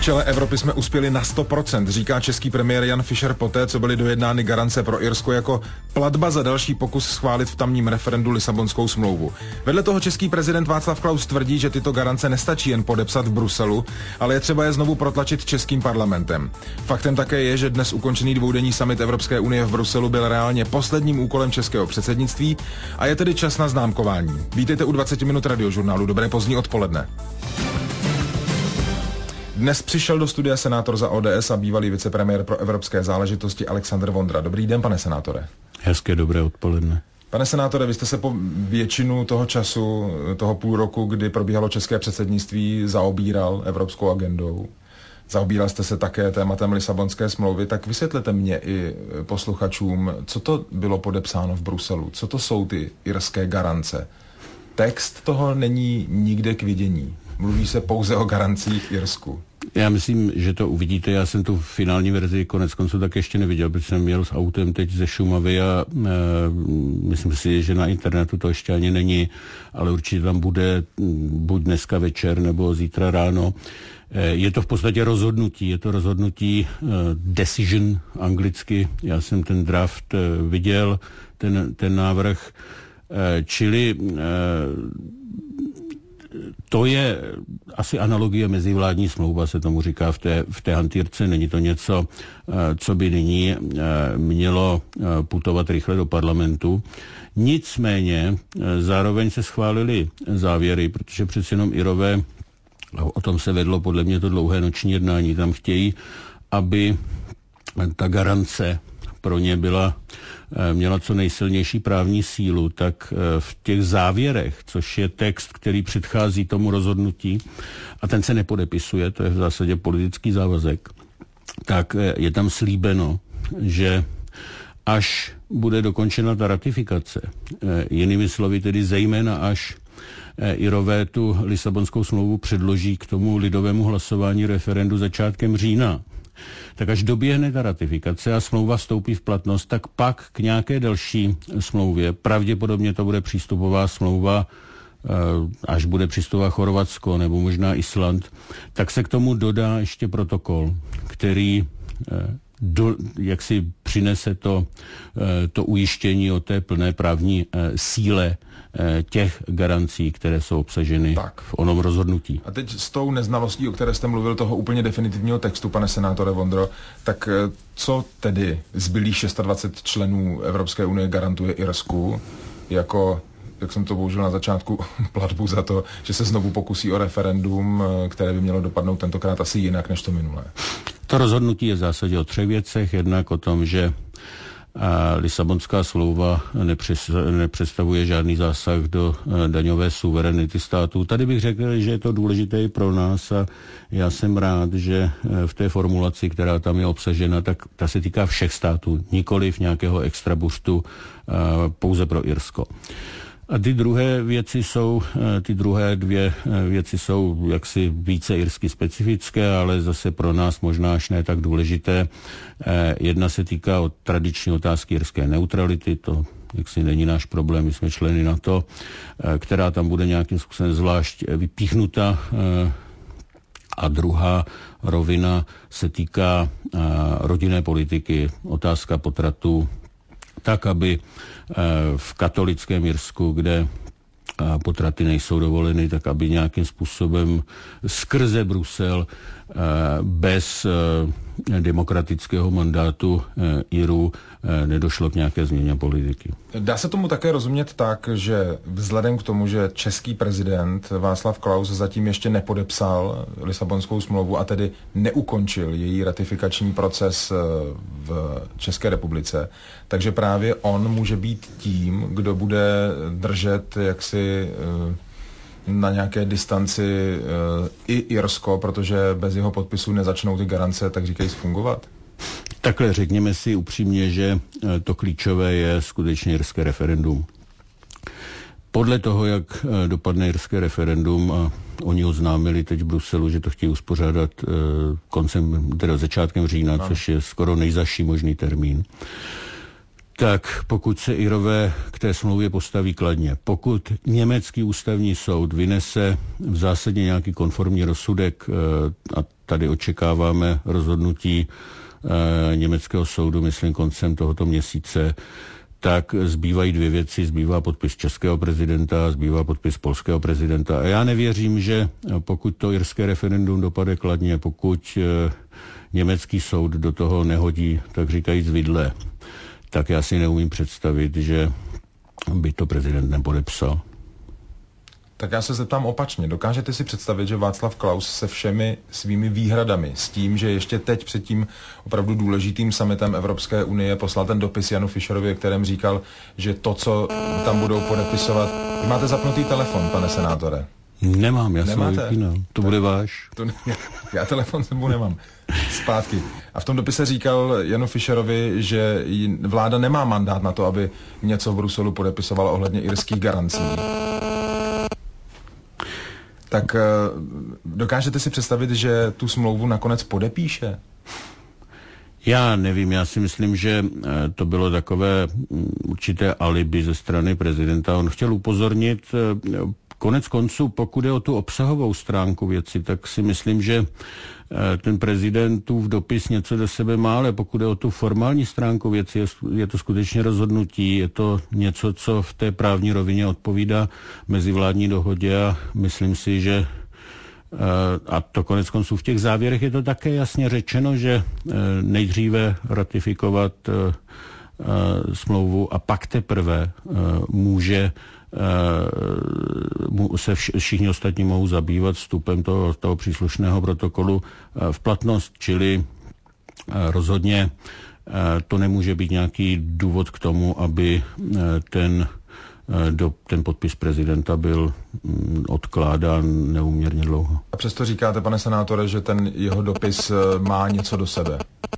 čele Evropy jsme uspěli na 100%, říká český premiér Jan Fischer poté, co byly dojednány garance pro Irsko jako platba za další pokus schválit v tamním referendu Lisabonskou smlouvu. Vedle toho český prezident Václav Klaus tvrdí, že tyto garance nestačí jen podepsat v Bruselu, ale je třeba je znovu protlačit českým parlamentem. Faktem také je, že dnes ukončený dvoudenní summit Evropské unie v Bruselu byl reálně posledním úkolem českého předsednictví a je tedy čas na známkování. Vítejte u 20 minut radiožurnálu. Dobré pozdní odpoledne. Dnes přišel do studia senátor za ODS a bývalý vicepremiér pro evropské záležitosti Alexandr Vondra. Dobrý den, pane senátore. Hezké dobré odpoledne. Pane senátore, vy jste se po většinu toho času, toho půl roku, kdy probíhalo české předsednictví, zaobíral evropskou agendou. Zaobíral jste se také tématem Lisabonské smlouvy, tak vysvětlete mě i posluchačům, co to bylo podepsáno v Bruselu, co to jsou ty irské garance. Text toho není nikde k vidění. Mluví se pouze o garancích Irsku. Já myslím, že to uvidíte. Já jsem tu finální verzi konec konců tak ještě neviděl, protože jsem jel s autem teď ze Šumavy a myslím si, že na internetu to ještě ani není, ale určitě tam bude buď dneska večer nebo zítra ráno. Je to v podstatě rozhodnutí. Je to rozhodnutí decision anglicky. Já jsem ten draft viděl, ten návrh, čili to je asi analogie mezivládní smlouva, se tomu říká v té hantýrce. Není to něco, co by nyní mělo putovat rychle do parlamentu. Nicméně zároveň se schválily závěry, protože přeci jenom Irové, o tom se vedlo podle mě to dlouhé noční jednání, tam chtějí, aby ta garance pro ně měla co nejsilnější právní sílu, tak v těch závěrech, což je text, který předchází tomu rozhodnutí, a ten se nepodepisuje, to je v zásadě politický závazek, tak je tam slíbeno, že až bude dokončena ta ratifikace, jinými slovy tedy zejména až Irové tu Lisabonskou smlouvu předloží k tomu lidovému hlasování referendu začátkem října, tak až doběhne ta ratifikace a smlouva vstoupí v platnost, tak pak k nějaké další smlouvě, pravděpodobně to bude přístupová smlouva, až bude přistupovat Chorvatsko nebo možná Island, tak se k tomu dodá ještě protokol, který jak si přinese to ujištění o té plné právní síle těch garancí, které jsou obsaženy v onom rozhodnutí. A teď s tou neznalostí, o které jste mluvil, toho úplně definitivního textu, pane senátore Vondro, tak co tedy zbylých 26 členů Evropské unie garantuje Irsku jako, jak jsem to použil na začátku, platbu za to, že se znovu pokusí o referendum, které by mělo dopadnout tentokrát asi jinak než to minulé? To rozhodnutí je v zásadě o 3 věcech. Jednak o tom, že Lisabonská smlouva nepředstavuje žádný zásah do daňové suverenity států. Tady bych řekl, že je to důležité i pro nás a já jsem rád, že v té formulaci, která tam je obsažena, tak ta se týká všech států, nikoliv nějakého extra boostu pouze pro Irsko. A ty druhé dvě věci jsou jaksi více irsky specifické, ale zase pro nás možná až ne tak důležité. Jedna se týká o tradiční otázky irské neutrality, to jaksi není náš problém, my jsme členy NATO, která tam bude nějakým způsobem zvlášť vypíchnuta. A druhá rovina se týká rodinné politiky, otázka potratů, tak, aby v katolickém Irsku, kde potraty nejsou dovoleny, tak aby nějakým způsobem skrze Brusel bez demokratického mandátu Irů nedošlo k nějaké změně politiky. Dá se tomu také rozumět tak, že vzhledem k tomu, že český prezident Václav Klaus zatím ještě nepodepsal Lisabonskou smlouvu a tedy neukončil její ratifikační proces v České republice, takže právě on může být tím, kdo bude držet jaksi na nějaké distanci i Irsko, protože bez jeho podpisu nezačnou ty garance, tak říkají, fungovat? Takhle řekněme si upřímně, že to klíčové je skutečně irské referendum. Podle toho, jak dopadne irské referendum, a oni oznámili teď v Bruselu, že to chtějí uspořádat začátkem října, což je skoro nejzazší možný termín, Tak pokud se Irové k té smlouvě postaví kladně, pokud německý ústavní soud vynese v zásadě nějaký konformní rozsudek, a tady očekáváme rozhodnutí německého soudu, myslím koncem tohoto měsíce, tak zbývají dvě věci. Zbývá podpis českého prezidenta a zbývá podpis polského prezidenta. A já nevěřím, že pokud to irské referendum dopadne kladně, pokud německý soud do toho nehodí, tak říkajíc vidle, tak já si neumím představit, že by to prezident nepodepsal. Tak já se zeptám opačně. Dokážete si představit, že Václav Klaus se všemi svými výhradami, s tím, že ještě teď před tím opravdu důležitým summitem Evropské unie poslal ten dopis Janu Fischerovi, kterém říkal, že to, co tam budou podepisovat... Vy máte zapnutý telefon, pane senátore? Nemám, já jsem ho vypínal. To bude váš. Já telefon sebou nemám. Zpátky. A v tom dopise říkal Janu Fischerovi, že vláda nemá mandát na to, aby něco v Bruselu podepisovala ohledně irských garancí. Tak dokážete si představit, že tu smlouvu nakonec podepíše? Já nevím, já si myslím, že to bylo takové určité alibi ze strany prezidenta. On chtěl upozornit, konec konců, pokud je o tu obsahovou stránku věci, tak si myslím, že ten prezidentův dopis něco do sebe má, ale pokud je o tu formální stránku věci, je to skutečně rozhodnutí, je to něco, co v té právní rovině odpovídá mezivládní dohodě a myslím si, že a to konec konců v těch závěrech je to také jasně řečeno, že nejdříve ratifikovat smlouvu a pak teprve může se všichni ostatní mohou zabývat vstupem toho příslušného protokolu v platnost, čili rozhodně to nemůže být nějaký důvod k tomu, aby ten podpis prezidenta byl odkládán neúměrně dlouho. A přesto říkáte, pane senátore, že ten jeho dopis má něco do sebe?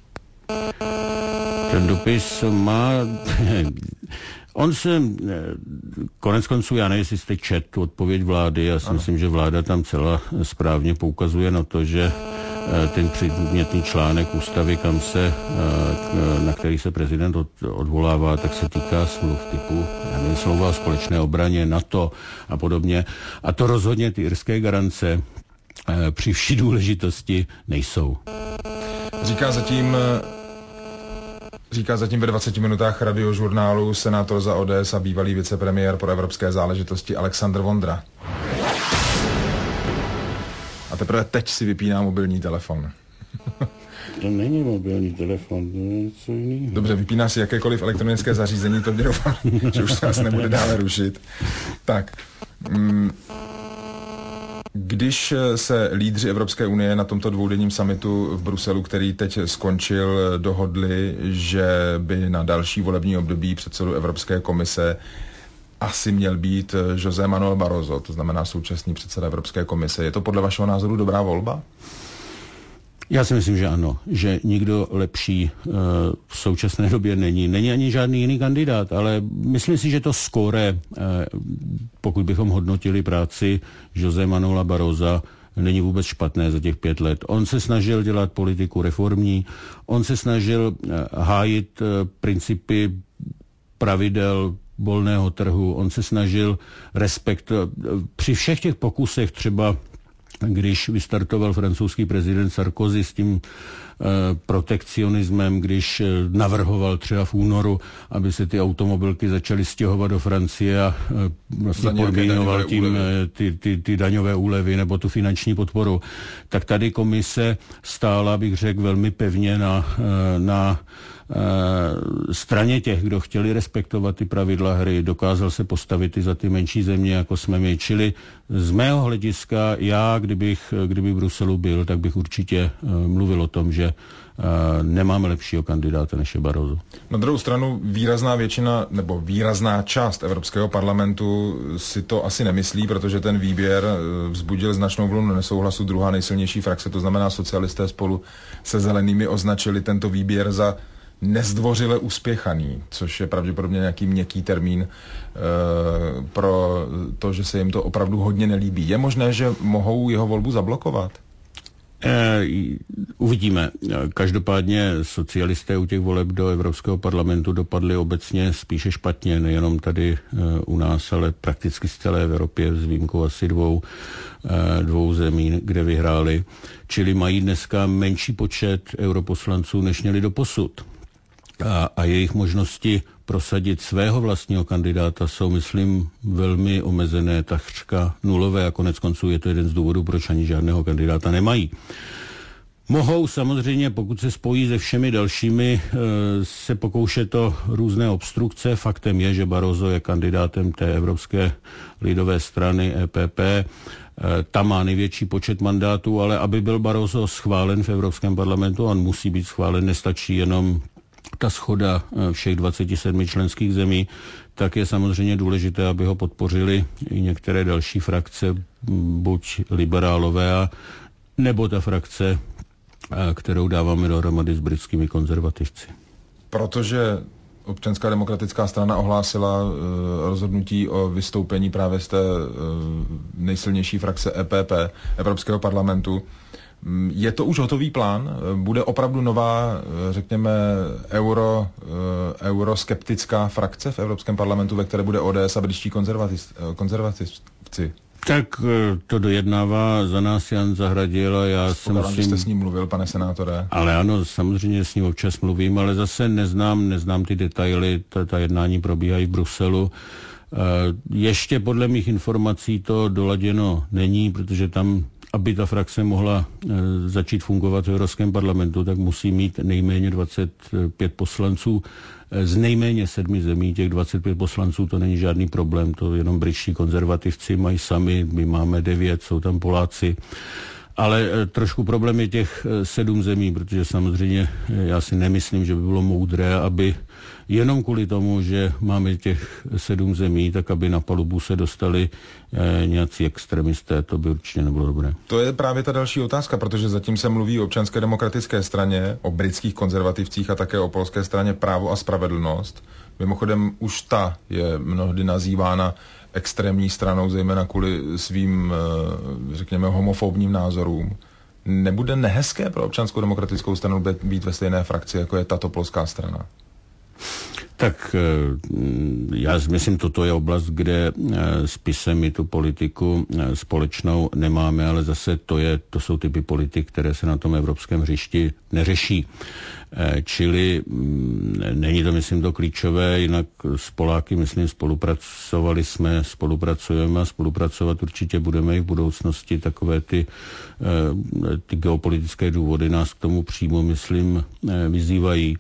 Ten dopis má... On se, konec konců, já nevím, jestli jste četl tu odpověď vlády, já si myslím, že vláda tam celá správně poukazuje na to, že ten předmětný článek ústavy, na který se prezident odvolává, tak se týká smluv typu, já nevím, smlouva o společné obraně, NATO a podobně. A to rozhodně ty irské garance při vší důležitosti nejsou. Říká zatím ve 20 minutách radiožurnálu senátor za ODS a bývalý vicepremiér pro evropské záležitosti Alexandr Vondra. A teprve teď si vypíná mobilní telefon. To není mobilní telefon, to je něco jiného. Dobře, vypíná si jakékoliv elektronické zařízení, to mě doufám, že už se nás nebude dále rušit. Tak... Když se lídři Evropské unie na tomto dvoudenním summitu v Bruselu, který teď skončil, dohodli, že by na další volební období předsedu Evropské komise asi měl být José Manuel Barroso, to znamená současný předseda Evropské komise. Je to podle vašeho názoru dobrá volba? Já si myslím, že ano, že nikdo lepší v současné době není. Není ani žádný jiný kandidát, ale myslím si, že to skóre, pokud bychom hodnotili práci José Manuela Barrosa, není vůbec špatné za těch 5 let. On se snažil dělat politiku reformní, on se snažil hájit principy pravidel volného trhu, on se snažil při všech těch pokusech třeba když vystartoval francouzský prezident Sarkozy s tím protekcionismem, když navrhoval třeba v únoru, aby se ty automobilky začaly stěhovat do Francie a vlastně podmínoval tím ty daňové úlevy nebo tu finanční podporu, tak tady komise stála, bych řekl, velmi pevně na straně těch, kdo chtěli respektovat ty pravidla hry, dokázal se postavit i za ty menší země, jako jsme my. Čili z mého hlediska, kdyby v Bruselu byl, tak bych určitě mluvil o tom, že nemáme lepšího kandidáta než je Barroso. Na druhou stranu výrazná většina nebo výrazná část Evropského parlamentu si to asi nemyslí, protože ten výběr vzbudil značnou vlnu nesouhlasu. Druhá nejsilnější frakce, to znamená socialisté spolu se zelenými, označili tento výběr za nezdvořile uspěchaný, což je pravděpodobně nějaký měkký termín pro to, že se jim to opravdu hodně nelíbí. Je možné, že mohou jeho volbu zablokovat? Uvidíme. Každopádně socialisté u těch voleb do Evropského parlamentu dopadli obecně spíše špatně, nejenom tady u nás, ale prakticky z celé Evropě, s výjimkou asi dvou zemí, kde vyhráli. Čili mají dneska menší počet europoslanců, než měli doposud. A jejich možnosti prosadit svého vlastního kandidáta jsou, myslím, velmi omezené, takřka nulové a konec konců je to jeden z důvodů, proč ani žádného kandidáta nemají. Mohou samozřejmě, pokud se spojí se všemi dalšími, se pokoušet o různé obstrukce. Faktem je, že Barroso je kandidátem té Evropské lidové strany EPP. Tam má největší počet mandátů, ale aby byl Barroso schválen v Evropském parlamentu, on musí být schválen, nestačí jenom ta shoda všech 27 členských zemí, tak je samozřejmě důležité, aby ho podpořili i některé další frakce, buď liberálové, nebo ta frakce, kterou dáváme dohromady s britskými konzervativci. Protože Občanská demokratická strana ohlásila rozhodnutí o vystoupení právě z té nejsilnější frakce EPP, Evropského parlamentu. Je to už hotový plán? Bude opravdu nová, řekněme, euroskeptická frakce v Evropském parlamentu, ve které bude ODS a britští konzervativci? Tak to dojednává za nás Jan Zahradil a já jsem že jste s ním mluvil, pane senátore. Ale ano, samozřejmě s ním občas mluvím, ale zase neznám ty detaily, ta jednání probíhají v Bruselu. Ještě podle mých informací to doladěno není, protože tam, aby ta frakce mohla začít fungovat v Evropském parlamentu, tak musí mít nejméně 25 poslanců z nejméně 7 zemí. Těch 25 poslanců to není žádný problém, to jenom britští konzervativci mají sami, my máme 9, jsou tam Poláci. Ale trošku problém je těch 7 zemí, protože samozřejmě já si nemyslím, že by bylo moudré, aby jenom kvůli tomu, že máme těch 7 zemí, tak aby na palubu se dostali nějací extremisté, to by určitě nebylo dobré. To je právě ta další otázka, protože zatím se mluví o Občanské demokratické straně, o britských konzervativcích a také o polské straně Právo a spravedlnost. Mimochodem už ta je mnohdy nazývána extrémní stranou, zejména kvůli svým, řekněme, homofobním názorům. Nebude nehezké pro Občanskou demokratickou stranu být ve stejné frakci, jako je tato polská strana? Tak já myslím, toto je oblast, kde s PiSem my tu politiku společnou nemáme, ale zase to jsou typy politik, které se na tom evropském hřišti neřeší. Čili není to, myslím, to klíčové, jinak s Poláky, myslím, spolupracujeme a spolupracovat určitě budeme i v budoucnosti. Takové ty geopolitické důvody nás k tomu přímo, myslím, vyzývají.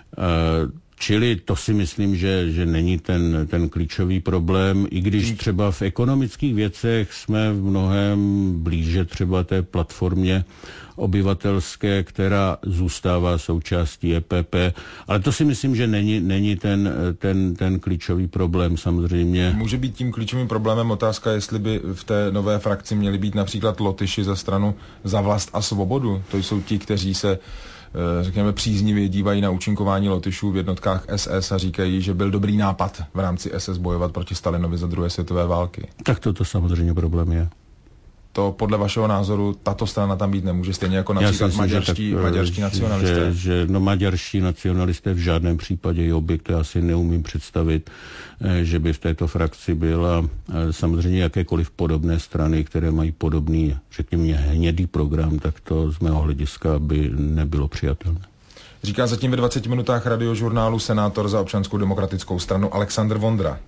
Čili to si myslím, že není ten klíčový problém, i když třeba v ekonomických věcech jsme v mnohem blíže třeba té platformě obyvatelské, která zůstává součástí EPP, ale to si myslím, že není ten klíčový problém samozřejmě. Může být tím klíčovým problémem otázka, jestli by v té nové frakci měli být například Lotyši za stranu Za vlast a svobodu. To jsou ti, kteří se, řekněme, příznivě dívají na účinkování Lotyšů v jednotkách SS a říkají, že byl dobrý nápad v rámci SS bojovat proti Stalinovi za druhé světové války. Tak to samozřejmě problém je. To podle vašeho názoru tato strana tam být nemůže, stejně jako například maďarští nacionalisté. Maďarští nacionalisté v žádném případě, Jobbik, to já si neumím představit, že by v této frakci byla samozřejmě jakékoliv podobné strany, které mají podobný, řekněme, hnědý program, tak to z mého hlediska by nebylo přijatelné. Říká zatím ve 20 minutách radiožurnálu senátor za Občanskou demokratickou stranu Alexandr Vondra.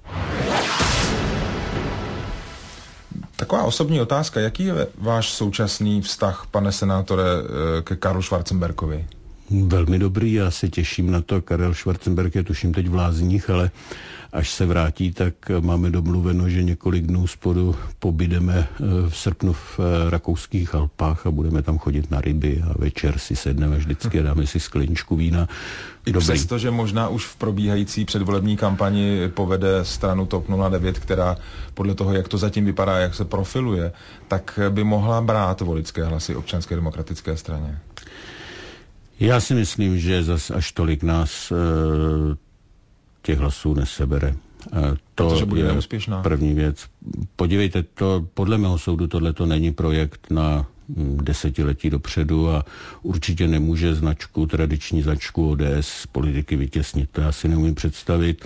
Taková osobní otázka, jaký je váš současný vztah, pane senátore, ke Karlu Schwarzenbergovi? Velmi dobrý, já se těším na to. Karel Schwarzenberg je tuším teď v Lázních, ale až se vrátí, tak máme domluveno, že několik dnů spolu pobydeme v srpnu v rakouských Alpách a budeme tam chodit na ryby a večer si sedneme vždycky a dáme si skleničku vína. I přesto, že možná už v probíhající předvolební kampani povede stranu TOP 09, která podle toho, jak to zatím vypadá, jak se profiluje, tak by mohla brát voličské hlasy Občanské demokratické straně. Já si myslím, že zas až tolik nás těch hlasů nesebere. Protože bude neúspěšná. První věc. Podívejte, podle mého soudu tohleto není projekt na desetiletí dopředu a určitě nemůže tradiční značku ODS z politiky vytěsnit. To já si neumím představit.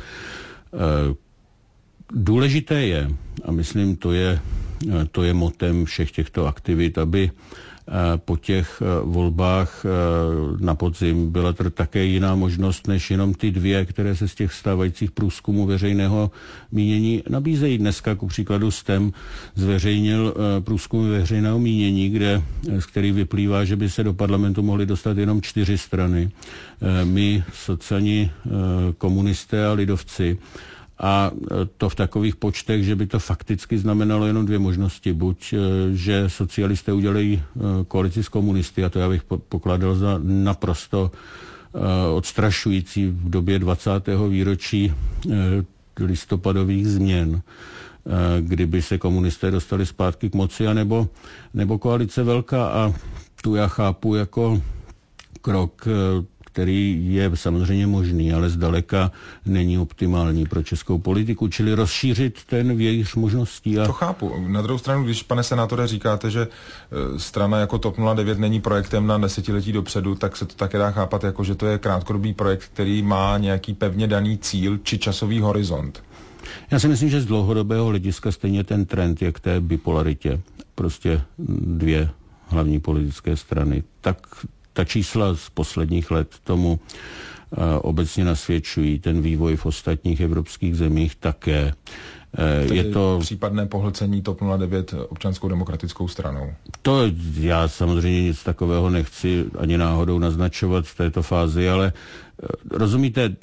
Důležité je, a myslím, to je motem všech těchto aktivit, aby po těch volbách na podzim byla to také jiná možnost, než jenom ty dvě, které se z těch stávajících průzkumů veřejného mínění nabízejí. Dneska, ku příkladu, STEM zveřejnil průzkum veřejného mínění, z který vyplývá, že by se do parlamentu mohly dostat jenom 4 strany. My, socani, komunisté a lidovci. A to v takových počtech, že by to fakticky znamenalo jenom 2 možnosti. Buď, že socialisté udělají koalici s komunisty, a to já bych pokládal za naprosto odstrašující v době 20. výročí listopadových změn, kdyby se komunisté dostali zpátky k moci, nebo koalice velká. A tu já chápu jako krok, který je samozřejmě možný, ale zdaleka není optimální pro českou politiku, čili rozšířit ten vějíř možností. To chápu. Na druhou stranu, když, pane senátore, říkáte, že strana jako TOP 09 není projektem na desetiletí dopředu, tak se to také dá chápat jako, že to je krátkodobý projekt, který má nějaký pevně daný cíl či časový horizont. Já si myslím, že z dlouhodobého hlediska stejně ten trend je k té bipolaritě. Prostě 2 hlavní politické strany. Tak ta čísla z posledních let tomu obecně nasvědčují, ten vývoj v ostatních evropských zemích také. Je to případné pohlcení TOP 09 Občanskou demokratickou stranou? To já samozřejmě nic takového nechci ani náhodou naznačovat v této fázi, ale rozumíte,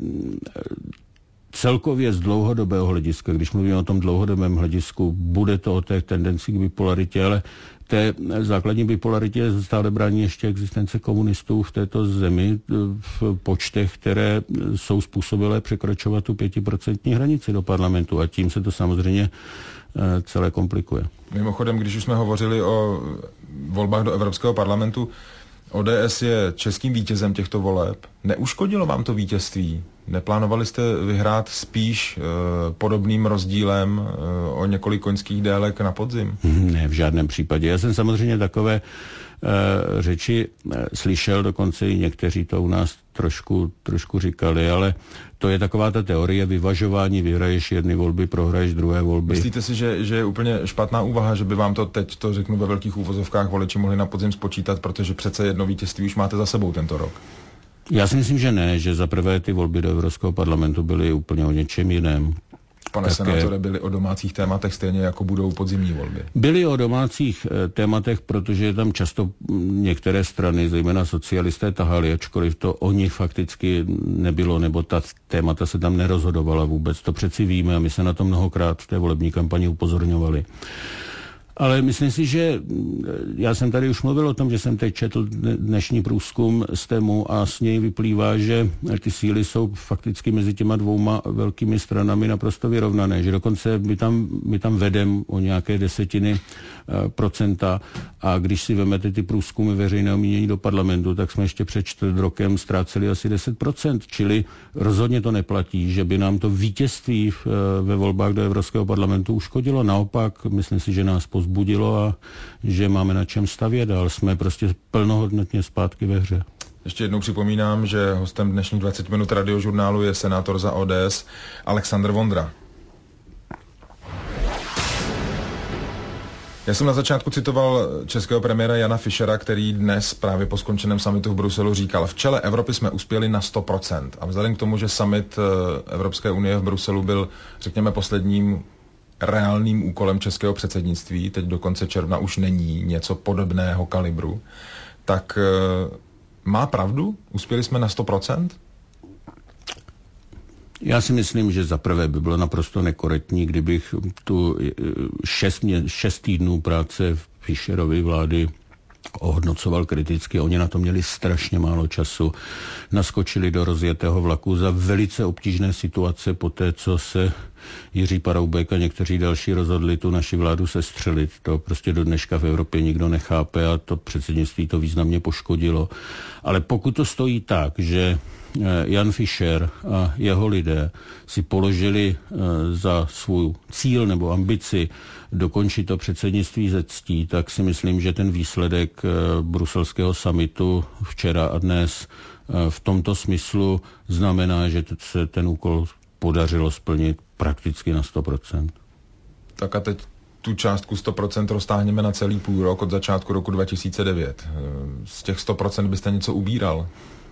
celkově z dlouhodobého hlediska, když mluvíme o tom dlouhodobém hledisku, bude to o té tendenci k bipolaritě, ale té základní bipolaritě stále brání ještě existence komunistů v této zemi v počtech, které jsou způsobilé překračovat tu 5% hranici do parlamentu, a tím se to samozřejmě celé komplikuje. Mimochodem, když už jsme hovořili o volbách do Evropského parlamentu, ODS je českým vítězem těchto voleb. Neuškodilo vám to vítězství? Neplánovali jste vyhrát spíš podobným rozdílem o několik koňských délek na podzim? Ne, v žádném případě. Já jsem samozřejmě takové řeči slyšel, dokonce i někteří to u nás trošku říkali, ale to je taková ta teorie vyvažování, vyhraješ jedny volby, prohraješ druhé volby. Myslíte si, že je úplně špatná úvaha, že by vám to teď, to řeknu ve velkých úvozovkách, voliči mohli na podzim spočítat, protože přece jedno vítězství už máte za sebou tento rok? Já si myslím, že ne, že za prvé ty volby do Evropského parlamentu byly úplně o něčem jiném. Pane senátore, byly o domácích tématech stejně jako budou podzimní volby? Byly o domácích tématech, protože tam často některé strany, zejména socialisté, tahali, ačkoliv to o nich fakticky nebylo, nebo ta témata se tam nerozhodovala vůbec. To přeci víme a my se na to mnohokrát v té volební kampani upozorňovali. Ale myslím si, že já jsem tady už mluvil o tom, že jsem teď četl dnešní průzkum z tému a z něj vyplývá, že ty síly jsou fakticky mezi těma 2 velkými stranami naprosto vyrovnané, že dokonce my tam vedem o nějaké 10% a když si vemete ty průzkumy veřejného mínění do parlamentu, tak jsme ještě před 4 rokem ztráceli asi 10%, čili rozhodně to neplatí, že by nám to vítězství ve volbách do Evropského parlamentu uškodilo. Naopak, myslím si, že nás pozbudilo a že máme na čem stavět, ale jsme prostě plnohodnotně zpátky ve hře. Ještě jednou připomínám, že hostem dnešních 20 minut radiožurnálu je senátor za ODS Alexandr Vondra. Já jsem na začátku citoval českého premiéra Jana Fischera, který dnes právě po skončeném summitu v Bruselu říkal: v čele Evropy jsme uspěli na 100%. A vzhledem k tomu, že summit Evropské unie v Bruselu byl, řekněme, posledním reálným úkolem českého předsednictví, teď do konce června už není něco podobného kalibru, tak má pravdu? Uspěli jsme na 100%? Já si myslím, že zaprvé by bylo naprosto nekorektní, kdybych tu 6 týdnů práce Fischerovy vlády ohodnocoval kriticky. Oni na to měli strašně málo času. Naskočili do rozjetého vlaku za velice obtížné situace po té, co se Jiří Paroubek a někteří další rozhodli tu naši vládu sestřelit. To prostě do dneška v Evropě nikdo nechápe a to předsednictví to významně poškodilo. Ale pokud to stojí tak, že Jan Fischer a jeho lidé si položili za svůj cíl nebo ambici dokončit to předsednictví ze ctí, tak si myslím, že ten výsledek bruselského summitu včera a dnes v tomto smyslu znamená, že se ten úkol podařilo splnit prakticky na 100%. Tak a teď tu částku 100% roztáhneme na celý půl rok od začátku roku 2009. Z těch 100% byste něco ubíral?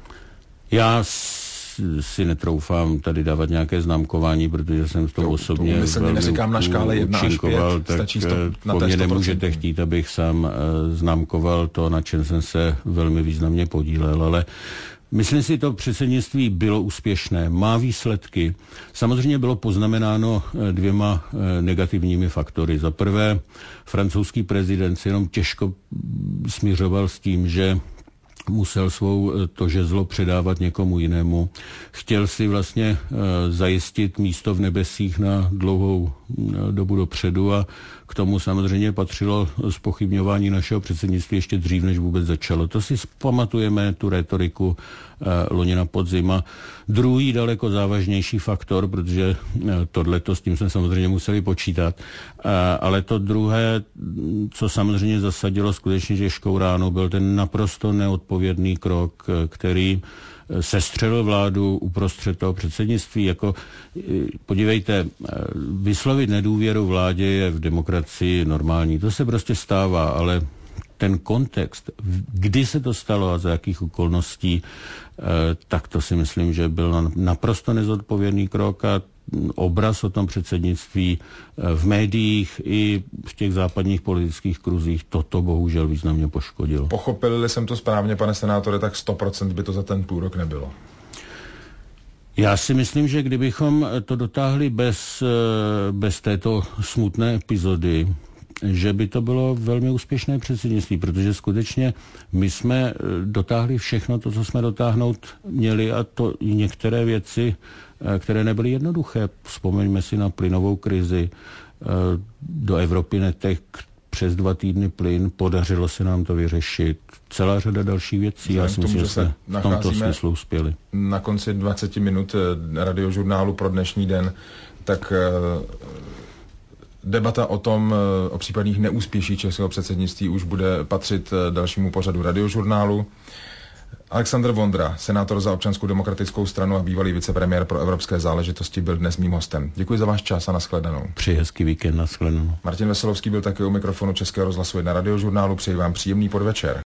Já si netroufám tady dávat nějaké známkování, protože jsem v tom osobně velmi neříkám na škále 1 až 5, tak po mně nemůžete chtít, abych sám známkoval to, na čem jsem se velmi významně podílel, ale myslím si, to předsednictví bylo úspěšné, má výsledky. Samozřejmě bylo poznamenáno 2 negativními faktory. Za prvé, francouzský prezident si jenom těžko smiřoval s tím, že musel to žezlo předávat někomu jinému. Chtěl si vlastně zajistit místo v nebesích na dlouhou dobu dopředu a k tomu samozřejmě patřilo zpochybňování našeho předsednictví ještě dřív, než vůbec začalo. To si pamatujeme, tu rétoriku loni na podzim. A druhý daleko závažnější faktor, protože tohleto s tím jsme samozřejmě museli počítat, ale to druhé, co samozřejmě zasadilo skutečně těžkou ránu, byl ten naprosto neodpovědný krok, který sestřelil vládu uprostřed toho předsednictví. Podívejte, vyslovit nedůvěru vládě je v demokracii normální. To se prostě stává, ale ten kontext, kdy se to stalo a za jakých okolností, tak to si myslím, že byl naprosto nezodpovědný krok a obraz o tom předsednictví v médiích i v těch západních politických kruzích toto bohužel významně poškodilo. Pochopili jsem to správně, pane senátore, tak 100% by to za ten půl rok nebylo. Já si myslím, že kdybychom to dotáhli bez této smutné epizody, že by to bylo velmi úspěšné předsednictví, protože skutečně my jsme dotáhli všechno to, co jsme dotáhnout měli, a to i některé věci, které nebyly jednoduché. Vzpomeňme si na plynovou krizi. Do Evropy netek přes 2 týdny plyn, podařilo se nám to vyřešit. Celá řada dalších věcí. Já si myslím, že jsme v tomto smyslu uspěli. Na konci 20 minut radiožurnálu pro dnešní den, tak debata o případných neúspěších českého předsednictví už bude patřit dalšímu pořadu radiožurnálu. Alexandr Vondra, senátor za Občanskou demokratickou stranu a bývalý vicepremiér pro evropské záležitosti, byl dnes mým hostem. Děkuji za váš čas a nashledanou. Přeji hezký víkend, nashledanou. Martin Veselovský byl také u mikrofonu Českého rozhlasu 1 radiožurnálu. Přeji vám příjemný podvečer.